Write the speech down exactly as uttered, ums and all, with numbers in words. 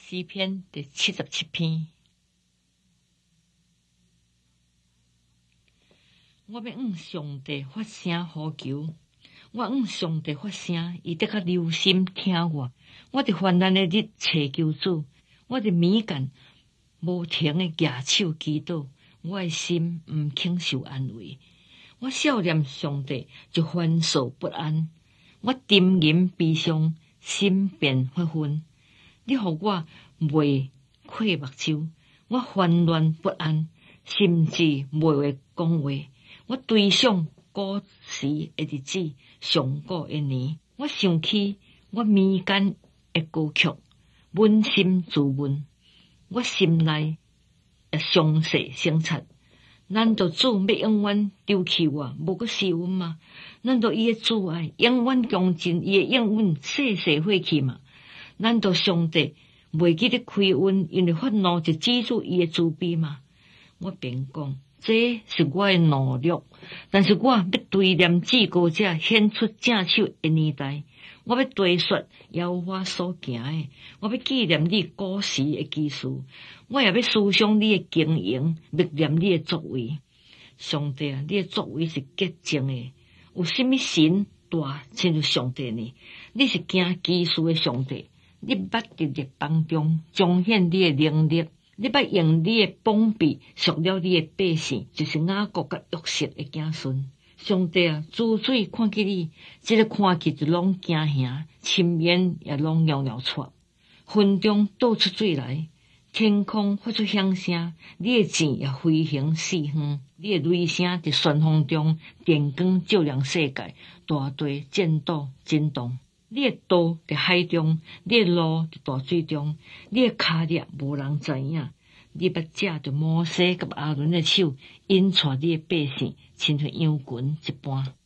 诗篇第七十七篇。我要向上帝发声呼求，我向上帝发声，伊得较留心听我。我伫患难的日找求主，我伫眠间无停的举手祈祷，我的心毋肯受安慰。我少念上帝就烦躁不安，我沉吟悲伤，心变发昏。你予我袂开目睭，我烦乱不安，甚至袂话讲话。我追想古时的日子，上古的年，我想起我眠间的歌曲，扪心自问，我心内也详细省察。难道主要永远丢弃我，无阁施恩吗？难道伊的慈爱永远强尽，伊的应允世世废去吗？难道上帝袂记得开恩，因为发怒就止住伊的慈悲吗？我便讲，这是我的懦弱，但是我要对念至高者显出正手的年代。我要对说遥我所行的，我要纪念你古时的奇事，我也要思想你的经营，历念你的作为。上帝啊，你的作为是洁净的，有什么神大亲像上帝呢？你是行奇事的上帝，你捌伫列邦中彰显你的能力，你捌用你的膀臂赎了你的百姓，就是雅各甲约瑟的子孙。上帝啊，珠水看见你，这个看起就拢惊吓，深渊也拢袅袅出，云中倒出水来，天空发出响声，你的箭也飞行四方，你的雷声伫旋风中电光照亮世界，大地震倒震动。你的道伫海中，你的路伫大水中，你的脚力无人知影。你捌借着摩西甲阿伦的手，引带你的百姓，亲像羊群一般。